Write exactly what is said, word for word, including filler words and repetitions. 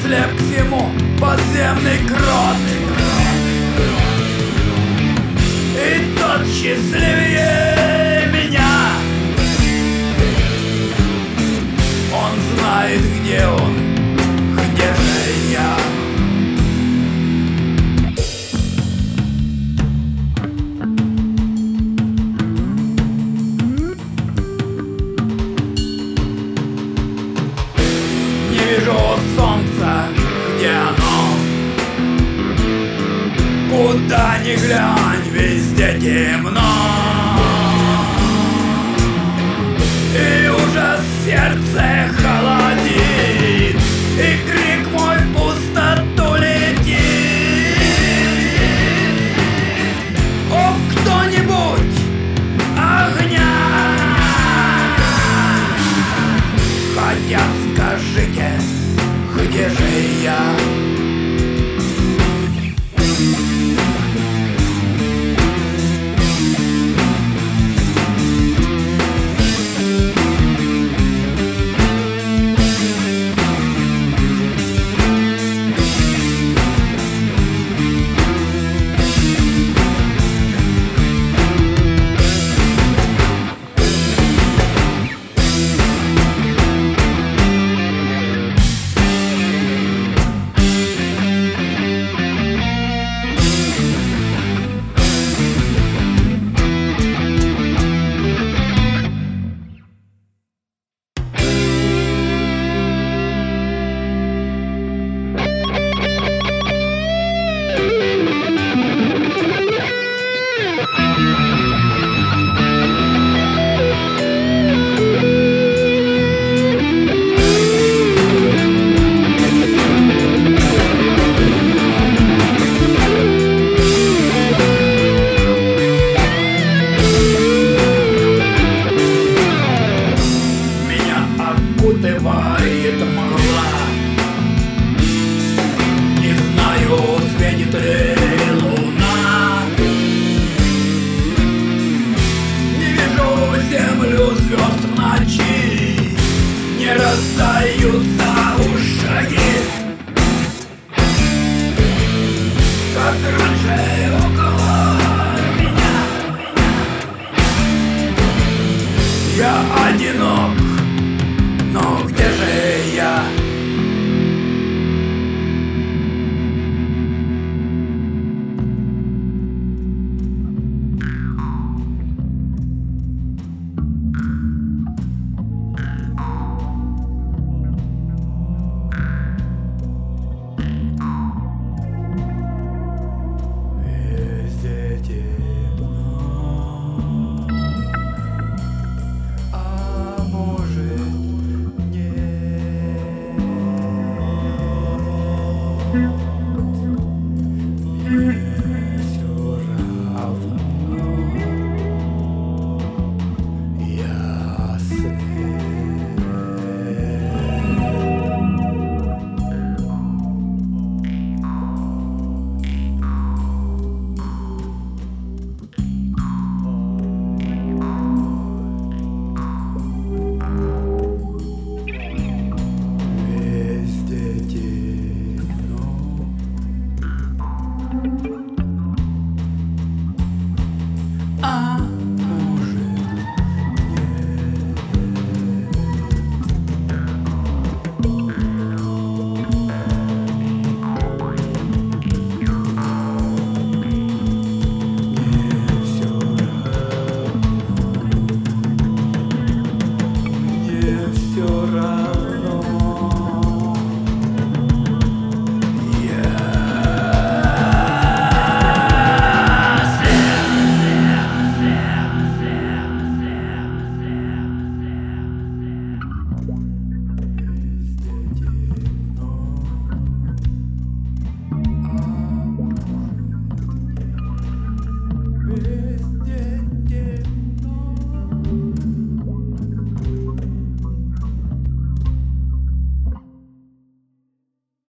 слеп к всему, подземный крот. И тот счастливее меня. Он знает, где он, где же я. Не вижу солнца, где оно? Куда ни глянь, везде темно. И ужас сердце холодит, и крик мой в пустоту летит. О, кто-нибудь огня! Хотя скажите, где же я? Окутывает мгла. Не знаю, светит ли луна. Не вижу землю, звезд в ночи. Не раздаются уж шаги, как раньше около меня. Я одинок, но где же я? Везде темно, а может нет. Мне всё равно, я слеп. Везде темно, а может нет. Мне всё равно, мне всё равно.